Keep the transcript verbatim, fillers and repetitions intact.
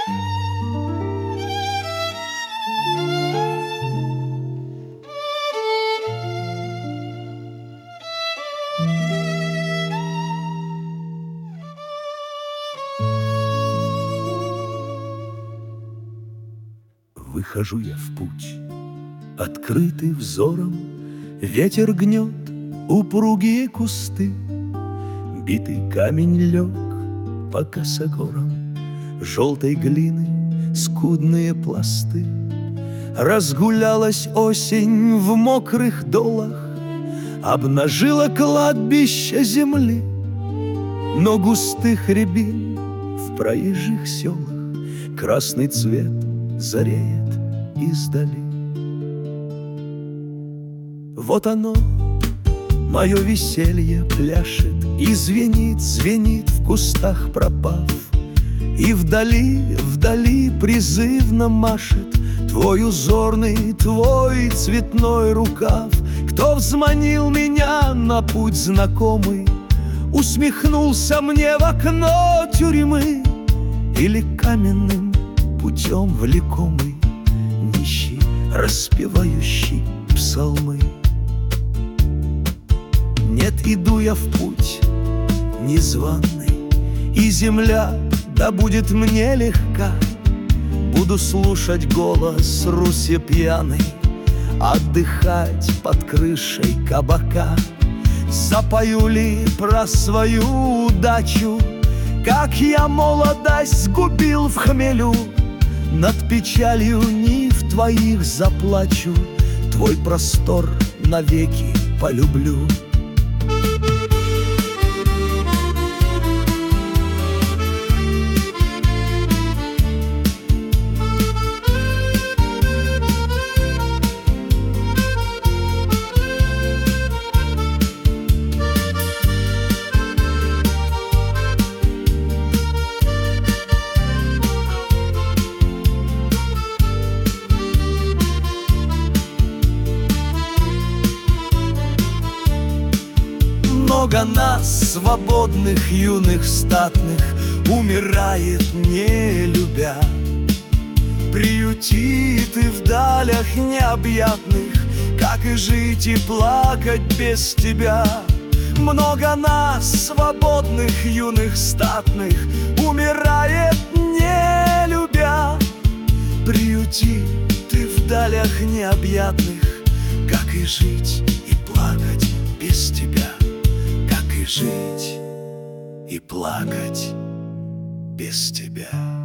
Выхожу я в путь, открытый взором, ветер гнет упругие кусты. Битый камень лег по косогорам, желтой глины скудные пласты. Разгулялась осень в мокрых долах, обнажила кладбище земли. Но густых рябин в проезжих селах красный цвет зареет издали. Вот оно, мое веселье пляшет и звенит, звенит в кустах пропав. И вдали, вдали призывно машет твой узорный, твой цветной рукав. Кто взманил меня на путь знакомый, усмехнулся мне в окно тюрьмы, или каменным путем влекомый, нищий, распевающий псалмы. Нет, иду я в путь незваный, и земля да будет мне легка. Буду слушать голос Руси пьяной, отдыхать под крышей кабака. Запою ли про свою удачу, как я молодость сгубил в хмелю. Над печалью нив твоих заплачу, твой простор навеки полюблю. Много нас, свободных, юных, статных, умирает, не любя. Приютит и в далях необъятных, как и жить и плакать без тебя. Много нас, свободных, юных, статных, умирает, не любя. Приютит и в далях необъятных, как и жить и плакать без тебя. Жить и плакать без тебя.